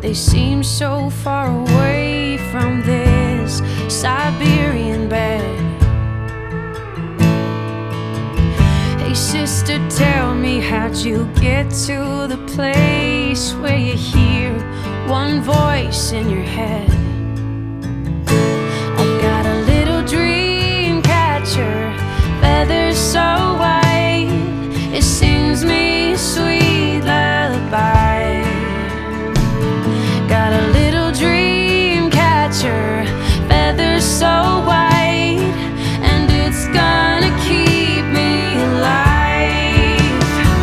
They seem so far away from this Siberian bed. Hey sister, tell me, how'd you get to the place where you hear one voice in your head? I've got a little dream catcher, feathers so white, it sings me a sweet lullaby. Got a little dream catcher, feathers so white, and it's gonna keep me alive.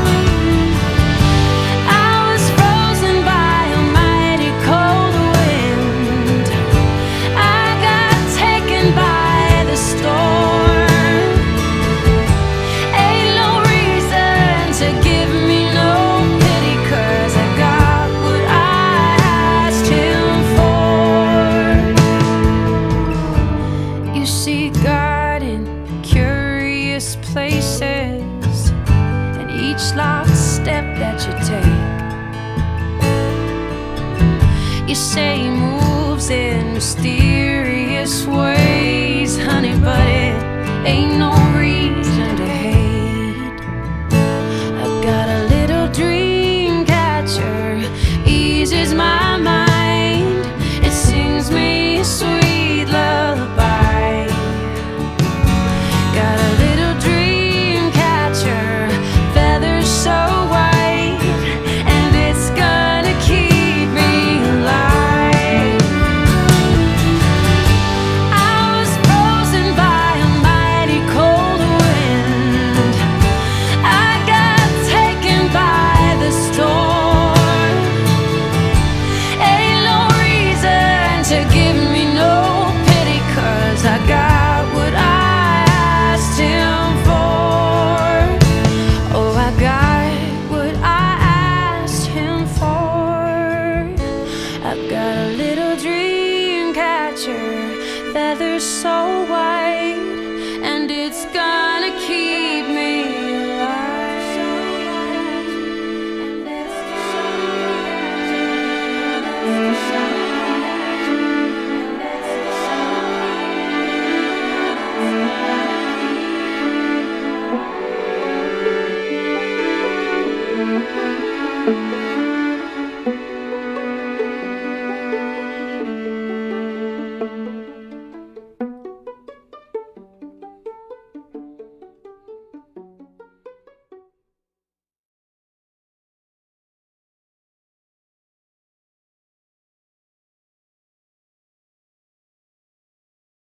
I was frozen by a mighty cold wind. I got taken by the storm. Ain't no reason to give me no pity, 'cause I got what I asked him for. You see God in curious places, and each lost step that you take, you say he moves in mysterious ways, honey, but it ain't no reason to hate. I've got a little dream catcher, eases my mind, it sings me a sweet lullaby. Got a little dream catcher, feathers so white, and it's gonna keep me alive. I was frozen by a mighty cold wind. I got taken by the storm. Ain't no reason to give